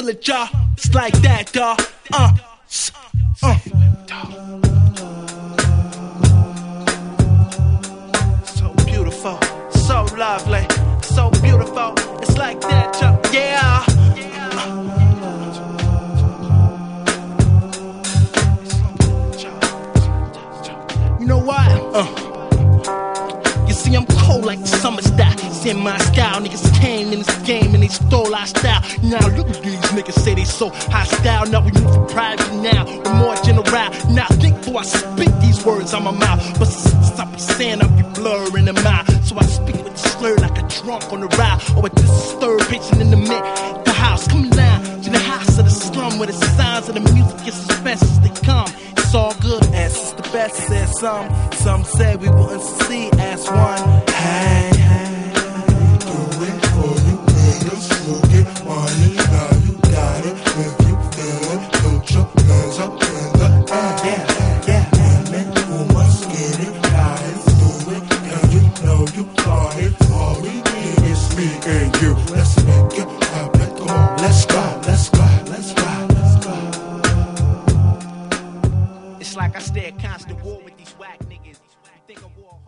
it, y'all. It's like that, dawg. So beautiful, so lovely, so beautiful. It's like that, y'all. Yeah. You know what? You see, I'm cold like the summer style. It's in my style. Niggas came in this game and they stole our style. Now look at these niggas say they so hostile. Now we move from private now. We're more general. Now think before I speak these words on my mouth. But since I be saying, I be blurring them out. So I speak with the slur like a drunk on the ride. Or a disturbed patient in the mid. The house, come down to the house of the slum where the sounds of the music is as fast as they come. It's all good, as it's the best, said some. Some said we wouldn't succeed as one. Hey, hey, do it for you niggas who get money. Now you got it. If you feel it, put your hands up in the air. Yeah, man, who must get it? Got it, do it, and you know you got it. All we need is me and you. Let's make it happen. Come on, let's go, let's go, let's go, let's go. It's like I stay at constant war with these whack niggas. You think I'm war